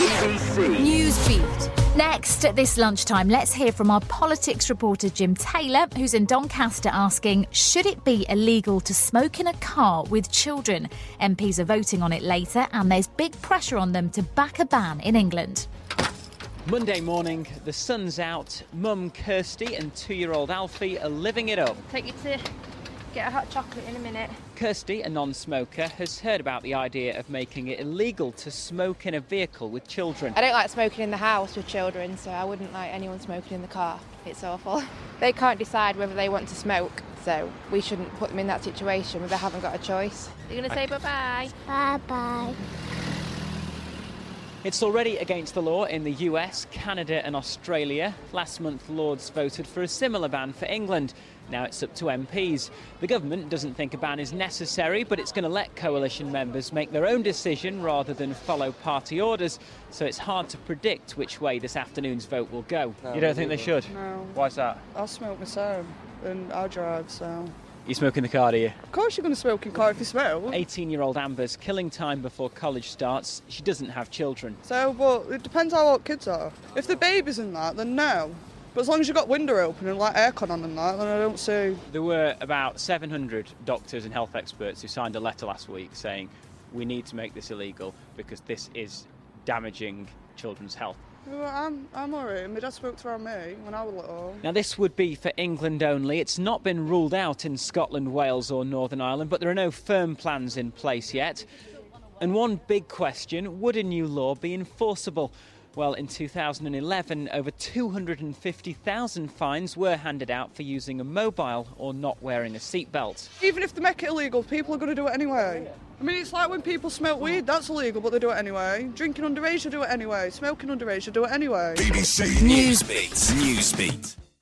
BBC Newsbeat. Next, at this lunchtime, let's hear from our politics reporter Jim Taylor, who's in Doncaster, asking, should it be illegal to smoke in a car with children? MPs are voting on it later, and there's big pressure on them to back a ban in England. Monday morning, the sun's out. Mum Kirsty and 2-year-old Alfie are living it up. Take you to get a hot chocolate in a minute. Kirsty, a non-smoker, has heard about the idea of making it illegal to smoke in a vehicle with children. I don't like smoking in the house with children, so I wouldn't like anyone smoking in the car. It's awful. They can't decide whether they want to smoke, so we shouldn't put them in that situation where they haven't got a choice. You're going to say bye-bye? Bye-bye. It's already against the law in the US, Canada and Australia. Last month, Lords voted for a similar ban for England. Now it's up to MPs. The government doesn't think a ban is necessary, but it's going to let coalition members make their own decision rather than follow party orders. So it's hard to predict which way this afternoon's vote will go. No, you don't think they should? No. Why's that? I'll smoke myself and I'll drive, so... You smoke in the car, do you? Of course you're going to smoke in car if you smoke. 18-year-old Amber's killing time before college starts. She doesn't have children. So, but it depends how old kids are. If they're babies and that, then no. But as long as you've got window open and like aircon on and that, then I don't see... There were about 700 doctors and health experts who signed a letter last week saying we need to make this illegal because this is damaging children's health. Well, I'm alright. My dad smoked around me when I was little. Now, this would be for England only. It's not been ruled out in Scotland, Wales or Northern Ireland, but there are no firm plans in place yet. And one big question, would a new law be enforceable? Well, in 2011, over 250,000 fines were handed out for using a mobile or not wearing a seatbelt. Even if they make it illegal, people are going to do it anyway. I mean, it's like when people smoke weed, that's illegal, but they do it anyway. Drinking underage, they do it anyway. Smoking underage, they do it anyway. BBC Newsbeat.